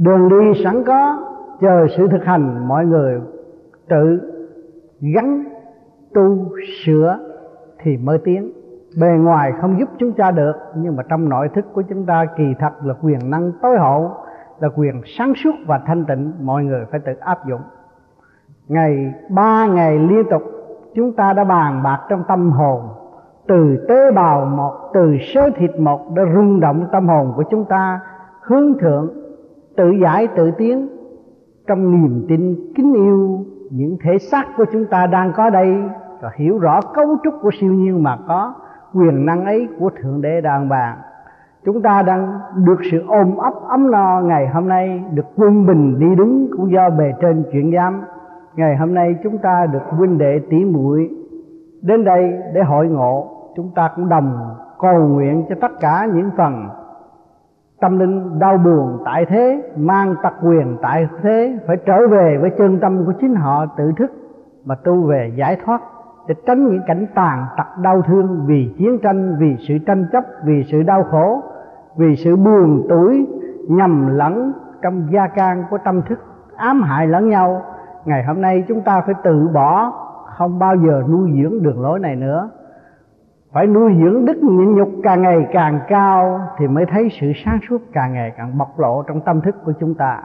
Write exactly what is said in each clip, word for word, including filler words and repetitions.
Đường đi sẵn có, chờ sự thực hành mọi người tự gắn tu sửa thì mới tiến. Bề ngoài không giúp chúng ta được, nhưng mà trong nội thức của chúng ta kỳ thật là quyền năng tối hậu, là quyền sáng suốt và thanh tịnh, mọi người phải tự áp dụng. Ngày ba ngày liên tục chúng ta đã bàn bạc trong tâm hồn, từ tế bào một, từ sớ thịt một đã rung động tâm hồn của chúng ta hướng thượng, tự giải tự tiến trong niềm tin kính yêu những thể xác của chúng ta đang có đây, và hiểu rõ cấu trúc của siêu nhiên mà có quyền năng ấy của Thượng Đế đang bàn. Chúng ta đang được sự ôm ấp ấm no ngày hôm nay, được quân bình đi đúng cũng do bề trên chuyển giám. Ngày hôm nay chúng ta được huynh đệ tỷ muội đến đây để hội ngộ, chúng ta cũng đồng cầu nguyện cho tất cả những phần tâm linh đau buồn tại thế, mang tật quyền tại thế, phải trở về với chân tâm của chính họ, tự thức mà tu về giải thoát, để tránh những cảnh tàn tật đau thương vì chiến tranh, vì sự tranh chấp, vì sự đau khổ, vì sự buồn tủi nhầm lẫn trong gia can của tâm thức, ám hại lẫn nhau. Ngày hôm nay chúng ta phải từ bỏ, không bao giờ nuôi dưỡng đường lối này nữa. Phải nuôi dưỡng đức nhịn nhục càng ngày càng cao thì mới thấy sự sáng suốt càng ngày càng bộc lộ trong tâm thức của chúng ta.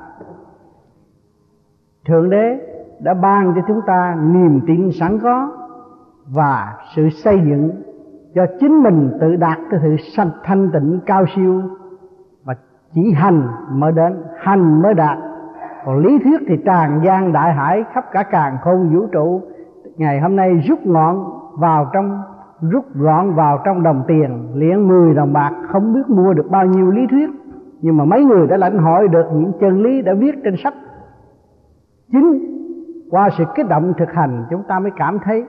Thượng Đế đã ban cho chúng ta niềm tin sẵn có và sự xây dựng cho chính mình tự đạt cái sự thanh tịnh cao siêu, mà chỉ hành mới đến, hành mới đạt. Còn lý thuyết thì tràn gian đại hải khắp cả càn khôn vũ trụ. Ngày hôm nay rút ngọn vào trong rút gọn vào trong đồng tiền, liền mười đồng bạc không biết mua được bao nhiêu lý thuyết, nhưng mà mấy người đã lãnh hội được những chân lý đã viết trên sách. Chính qua sự kích động thực hành chúng ta mới cảm thấy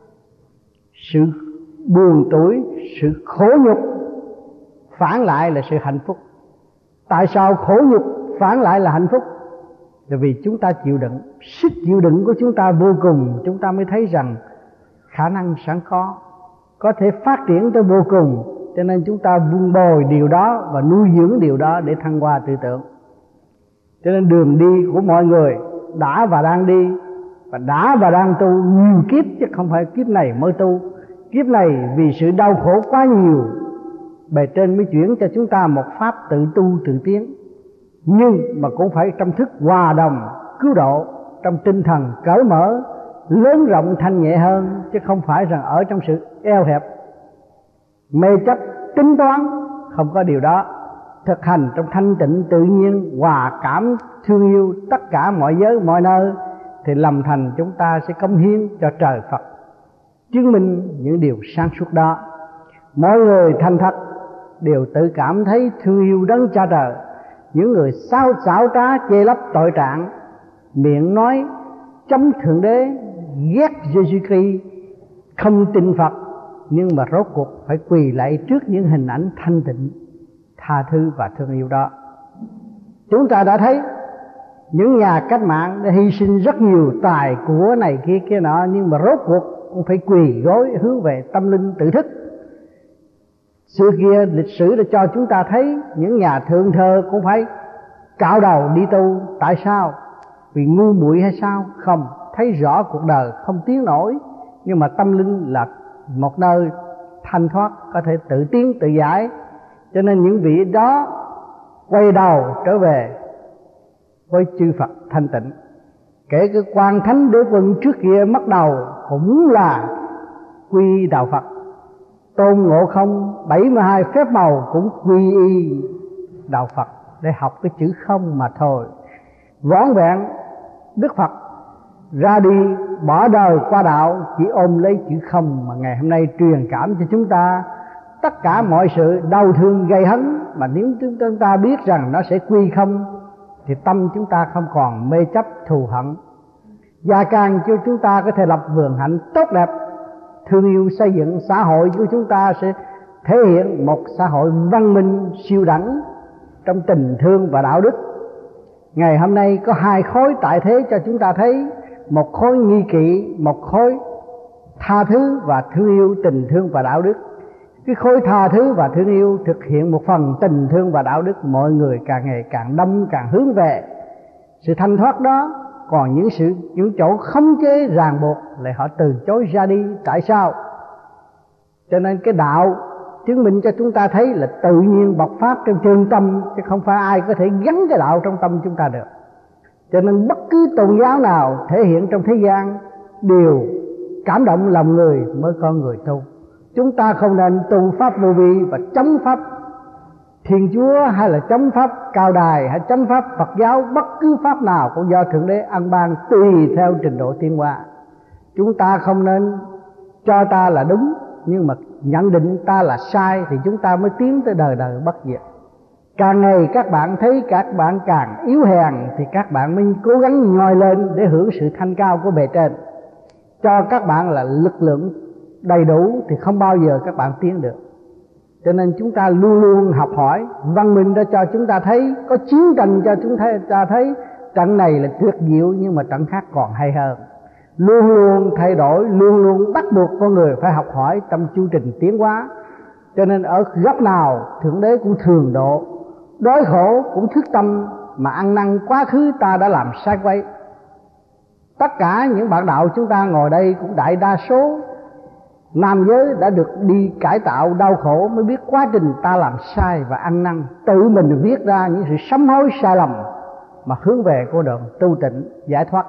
sự buồn tủi, sự khổ nhục phản lại là sự hạnh phúc. Tại sao khổ nhục phản lại là hạnh phúc? Là vì chúng ta chịu đựng, sức chịu đựng của chúng ta vô cùng, chúng ta mới thấy rằng khả năng sẵn có, có thể phát triển tới vô cùng, cho nên chúng ta vun bồi điều đó và nuôi dưỡng điều đó để thăng hoa tư tưởng. Cho nên đường đi của mọi người đã và đang đi, và đã và đang tu nhiều kiếp, chứ không phải kiếp này mới tu. Kiếp này vì sự đau khổ quá nhiều, bề trên mới chuyển cho chúng ta một pháp tự tu tự tiến, nhưng mà cũng phải trong thức hòa đồng cứu độ, trong tinh thần cởi mở lớn rộng thanh nhẹ hơn, chứ không phải rằng ở trong sự eo hẹp mê chấp tính toán. Không có điều đó. Thực hành trong thanh tịnh tự nhiên, hòa cảm thương yêu tất cả mọi giới mọi nơi, thì lầm thành chúng ta sẽ cống hiến cho trời Phật, chứng minh những điều sáng suốt đó. Mọi người thành thật đều tự cảm thấy thương yêu đấng Cha Trời. Những người sao xảo trá che lấp tội trạng, miệng nói chống Thượng Đế, ghét Giêsu Christ, không tin Phật, nhưng mà rốt cuộc phải quỳ lạy trước những hình ảnh thanh tịnh, tha thứ và thương yêu đó. Chúng ta đã thấy những nhà cách mạng đã hy sinh rất nhiều tài của này kia kia nọ, nhưng mà rốt cuộc cũng phải quỳ gối hướng về tâm linh tự thức. Xưa kia lịch sử đã cho chúng ta thấy những nhà thượng thơ cũng phải cạo đầu đi tu. Tại sao? Vì ngu muội hay sao? Không, thấy rõ cuộc đời không tiến nổi, nhưng mà tâm linh là một nơi thanh thoát, có thể tự tiến tự giải. Cho nên những vị đó quay đầu trở về với chư Phật thanh tịnh. Kể cái quan thánh đế quân trước kia mất đầu cũng là quy đạo Phật. Tôn Ngộ Không bảy mươi hai phép màu cũng quy y đạo Phật để học cái chữ không mà thôi. Vỏn vẹn Đức Phật ra đi bỏ đời qua đạo, chỉ ôm lấy chữ không mà ngày hôm nay truyền cảm cho chúng ta. Tất cả mọi sự đau thương gây hấn, mà nếu chúng ta biết rằng nó sẽ quy không thì tâm chúng ta không còn mê chấp thù hận. Gia can cho chúng ta có thể lập vườn hạnh tốt đẹp, thương yêu xây dựng xã hội của chúng ta sẽ thể hiện một xã hội văn minh siêu đẳng trong tình thương và đạo đức. Ngày hôm nay có hai khối tại thế cho chúng ta thấy, một khối nghi kỵ, một khối tha thứ và thương yêu tình thương và đạo đức. Cái khối tha thứ và thương yêu thực hiện một phần tình thương và đạo đức, mọi người càng ngày càng đông, càng hướng về sự thanh thoát đó. Còn những sự những chỗ khống chế ràng buộc lại họ từ chối ra đi. Tại sao? Cho nên cái đạo chứng minh cho chúng ta thấy là tự nhiên bộc phát trong chân tâm, chứ không phải ai có thể gắn cái đạo trong tâm chúng ta được. Cho nên bất cứ tôn giáo nào thể hiện trong thế gian đều cảm động lòng người mới con người tu. Chúng ta không nên tu pháp vô vi và chống pháp Thiên Chúa, hay là chống pháp Cao Đài, hay chống pháp Phật giáo. Bất cứ pháp nào cũng do Thượng Đế ăn ban tùy theo trình độ tiến hóa. Chúng ta không nên cho ta là đúng, nhưng mà nhận định ta là sai, thì chúng ta mới tiến tới đời đời bất diệt. Càng ngày các bạn thấy các bạn càng yếu hèn, thì các bạn mới cố gắng nhoi lên để hưởng sự thanh cao của bề trên. Cho các bạn là lực lượng đầy đủ thì không bao giờ các bạn tiến được. Cho nên chúng ta luôn luôn học hỏi. Văn minh đã cho chúng ta thấy, có chiến tranh cho chúng ta thấy trận này là tuyệt diệu, nhưng mà trận khác còn hay hơn. Luôn luôn thay đổi, luôn luôn bắt buộc con người phải học hỏi trong chu trình tiến hóa. Cho nên ở góc nào Thượng Đế cũng thường độ, đói khổ cũng thức tâm, mà ăn năn quá khứ ta đã làm sai quay. Tất cả những bạn đạo chúng ta ngồi đây cũng đại đa số nam giới đã được đi cải tạo đau khổ, mới biết quá trình ta làm sai và ăn năn, tự mình viết ra những sự sám hối sai lầm mà hướng về con đường tu tịnh giải thoát.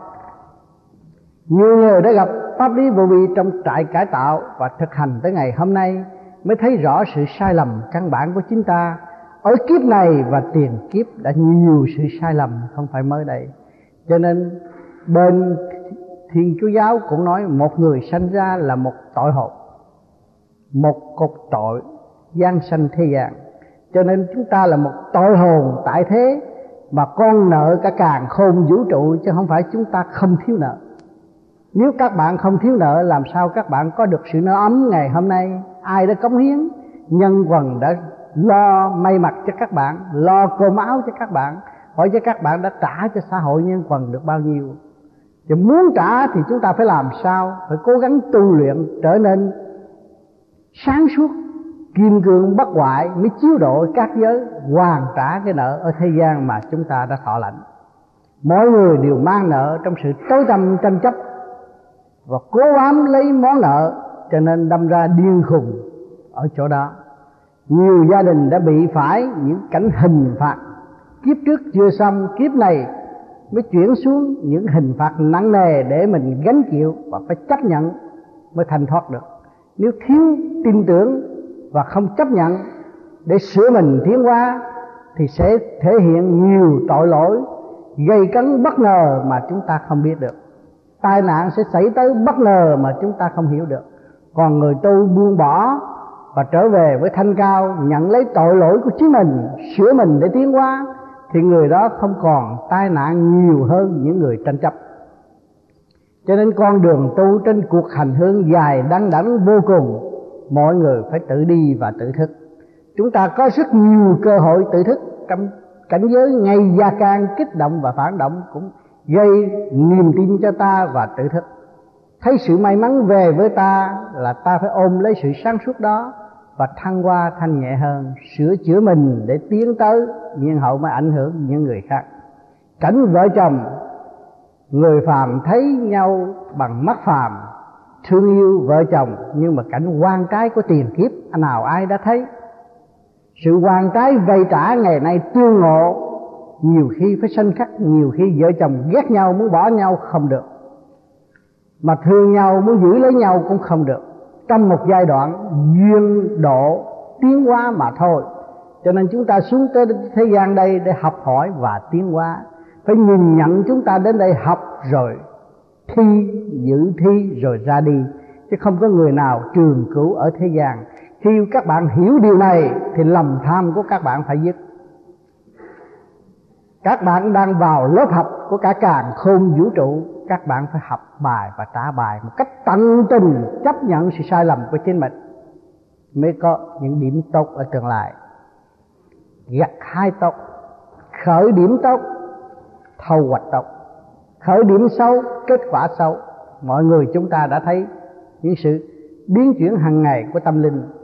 Nhiều người đã gặp pháp lý vô vi trong trại cải tạo và thực hành tới ngày hôm nay mới thấy rõ sự sai lầm căn bản của chính ta. Ở kiếp này và tiền kiếp đã nhiều sự sai lầm, không phải mới đây. Cho nên bên Thiên Chúa giáo cũng nói một người sanh ra là một tội hồn, một cột tội giáng sanh thế gian. Cho nên chúng ta là một tội hồn tại thế, mà con nợ cả càn khôn vũ trụ, chứ không phải chúng ta không thiếu nợ. Nếu các bạn không thiếu nợ, làm sao các bạn có được sự no ấm ngày hôm nay? Ai đã cống hiến? Nhân quần đã lo may mặc cho các bạn, lo cơm áo cho các bạn. Hỏi cho các bạn đã trả cho xã hội nhân quần được bao nhiêu? Chứ muốn trả thì chúng ta phải làm sao? Phải cố gắng tu luyện trở nên sáng suốt, kim cương bất hoại, mới chiếu độ các giới, hoàn trả cái nợ ở thế gian mà chúng ta đã thọ lãnh. Mỗi người đều mang nợ trong sự tối tăm tranh chấp và cố bám lấy món nợ, cho nên đâm ra điên khùng ở chỗ đó. Nhiều gia đình đã bị phải những cảnh hình phạt kiếp trước chưa xong, kiếp này mới chuyển xuống những hình phạt nặng nề để mình gánh chịu và phải chấp nhận mới thanh thoát được. Nếu thiếu tin tưởng và không chấp nhận để sửa mình tiến hóa thì sẽ thể hiện nhiều tội lỗi gây cấn bất ngờ mà chúng ta không biết được. Tai nạn sẽ xảy tới bất ngờ mà chúng ta không hiểu được. Còn người tu buông bỏ và trở về với thanh cao, nhận lấy tội lỗi của chính mình, sửa mình để tiến hóa, thì người đó không còn tai nạn nhiều hơn những người tranh chấp. Cho nên con đường tu trên cuộc hành hương dài đăng đẵng vô cùng, mọi người phải tự đi và tự thức. Chúng ta có rất nhiều cơ hội tự thức trong cảnh giới ngay gia can, kích động và phản động cũng gây niềm tin cho ta và tự thức. Thấy sự may mắn về với ta là ta phải ôm lấy sự sáng suốt đó và thăng hoa thanh nhẹ hơn, sửa chữa mình để tiến tới, nhiên hậu mới ảnh hưởng những người khác. Cảnh vợ chồng, người phàm thấy nhau bằng mắt phàm, thương yêu vợ chồng, nhưng mà cảnh oan trái của tiền kiếp nào ai đã thấy. Sự oan trái vay trả ngày nay tương ngộ, nhiều khi phải sanh khắc, nhiều khi vợ chồng ghét nhau muốn bỏ nhau không được, mà thương nhau muốn giữ lấy nhau cũng không được. Trong một giai đoạn duyên độ tiến hóa mà thôi. Cho nên chúng ta xuống tới thế gian đây để học hỏi và tiến hóa. Phải nhìn nhận chúng ta đến đây học rồi thi, giữ thi rồi ra đi, chứ không có người nào trường cửu ở thế gian. Khi các bạn hiểu điều này thì lòng tham của các bạn phải dứt. Các bạn đang vào lớp học của cả càn khôn vũ trụ, các bạn phải học bài và trả bài một cách tận tình, chấp nhận sự sai lầm của chính mình, mới có những điểm tốt ở tương lai. Gặt hai tốt, khởi điểm tốt, thu hoạch tốt. Khởi điểm xấu, kết quả xấu. Mọi người chúng ta đã thấy những sự biến chuyển hàng ngày của tâm linh.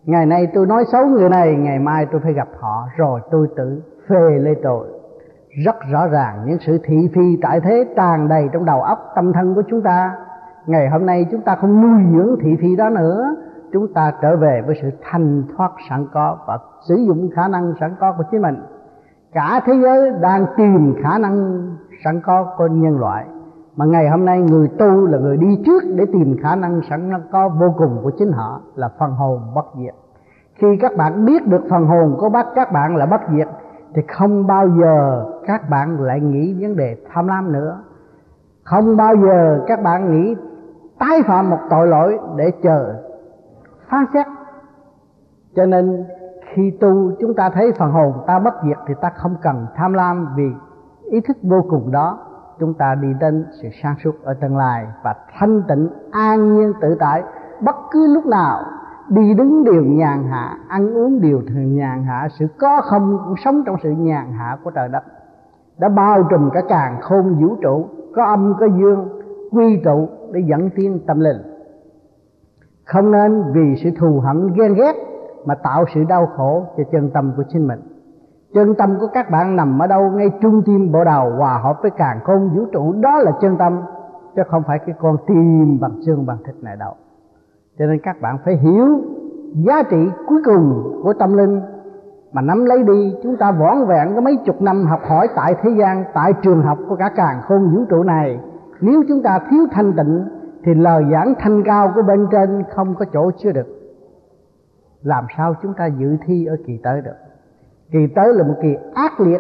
Ngày nay tôi nói xấu người này, ngày mai tôi phải gặp họ rồi tôi tự phê lấy tội. Rất rõ ràng những sự thị phi tại thế tràn đầy trong đầu óc tâm thân của chúng ta. Ngày hôm nay chúng ta không nuôi dưỡng thị phi đó nữa, chúng ta trở về với sự thanh thoát sẵn có và sử dụng khả năng sẵn có của chính mình. Cả thế giới đang tìm khả năng sẵn có của nhân loại, mà ngày hôm nay người tu là người đi trước để tìm khả năng sẵn có vô cùng của chính họ, là phần hồn bất diệt. Khi các bạn biết được phần hồn của bác các bạn là bất diệt thì không bao giờ các bạn lại nghĩ vấn đề tham lam nữa, không bao giờ các bạn nghĩ tái phạm một tội lỗi để chờ phán xét. Cho nên khi tu chúng ta thấy phần hồn ta bất diệt thì ta không cần tham lam, vì ý thức vô cùng đó chúng ta đi đến sự sáng suốt ở tương lai và thanh tịnh an nhiên tự tại. Bất cứ lúc nào đi đứng đều nhàn hạ, ăn uống đều thường nhàn hạ, sự có không cũng sống trong sự nhàn hạ của trời đất đã bao trùm cả càn khôn vũ trụ, có âm có dương quy tụ để dẫn tiến tâm linh. Không nên vì sự thù hận ghen ghét mà tạo sự đau khổ cho chân tâm của chính mình. Chân tâm của các bạn nằm ở đâu? Ngay trung tim bộ đầu hòa hợp với càn khôn vũ trụ, đó là chân tâm, chứ không phải cái con tim bằng xương bằng thịt này đâu. Cho nên các bạn phải hiểu giá trị cuối cùng của tâm linh mà nắm lấy đi. Chúng ta vỏn vẹn có mấy chục năm học hỏi tại thế gian, tại trường học của cả càn khôn vũ trụ này. Nếu chúng ta thiếu thanh tịnh thì lời giảng thanh cao của bên trên không có chỗ chứa được. Làm sao chúng ta dự thi ở kỳ tới được? Kỳ tới là một kỳ ác liệt,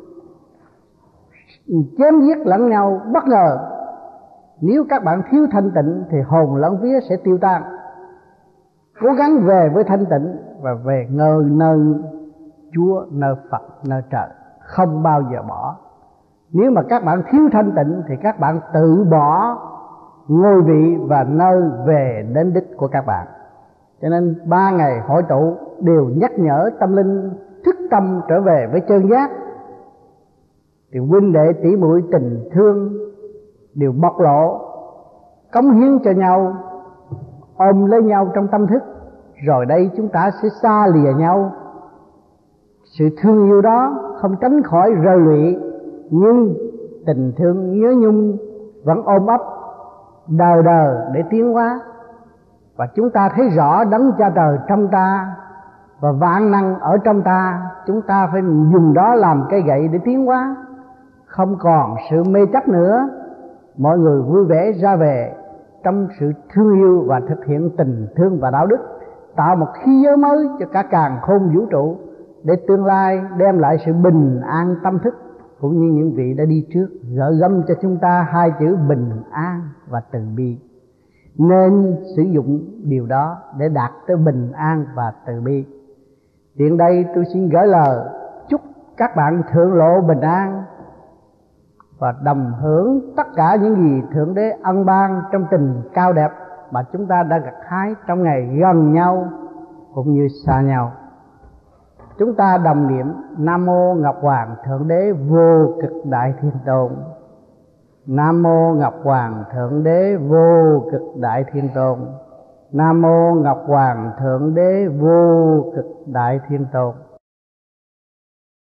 chém giết lẫn nhau bất ngờ. Nếu các bạn thiếu thanh tịnh thì hồn lẫn vía sẽ tiêu tan. Cố gắng về với thanh tịnh và về ngờ nơi Chúa, nơi Phật, nơi trời, không bao giờ bỏ. Nếu mà các bạn thiếu thanh tịnh thì các bạn tự bỏ ngôi vị và nơi về đến đích của các bạn. Cho nên ba ngày hội tụ đều nhắc nhở tâm linh thức tâm trở về với chân giác. Thì huynh đệ tỷ muội tình thương đều bộc lộ, cống hiến cho nhau, ôm lấy nhau trong tâm thức. Rồi đây chúng ta sẽ xa lìa nhau. Sự thương yêu đó không tránh khỏi rơi lụy, nhưng tình thương nhớ nhung vẫn ôm ấp đời đời để tiến hóa. Và chúng ta thấy rõ đấng Cha Trời trong ta và vạn năng ở trong ta. Chúng ta phải dùng đó làm cây gậy để tiến hóa, không còn sự mê chấp nữa. Mọi người vui vẻ ra về trong sự thương yêu và thực hiện tình thương và đạo đức, tạo một khí giới mới cho cả càn khôn vũ trụ, để tương lai đem lại sự bình an tâm thức, cũng như những vị đã đi trước gợi gắm cho chúng ta hai chữ bình an và từ bi. Nên sử dụng điều đó để đạt tới bình an và từ bi. Tiện đây tôi xin gửi lời chúc các bạn thượng lộ bình an và đồng hưởng tất cả những gì Thượng Đế ân ban trong tình cao đẹp mà chúng ta đã gặt hái trong ngày gần nhau cũng như xa nhau. Chúng ta đồng niệm Nam Mô Ngọc Hoàng Thượng Đế Vô Cực Đại Thiên Tôn. Nam Mô Ngọc Hoàng Thượng Đế Vô Cực Đại Thiên Tôn. Nam Mô Ngọc Hoàng Thượng Đế Vô Cực Đại Thiên Tôn.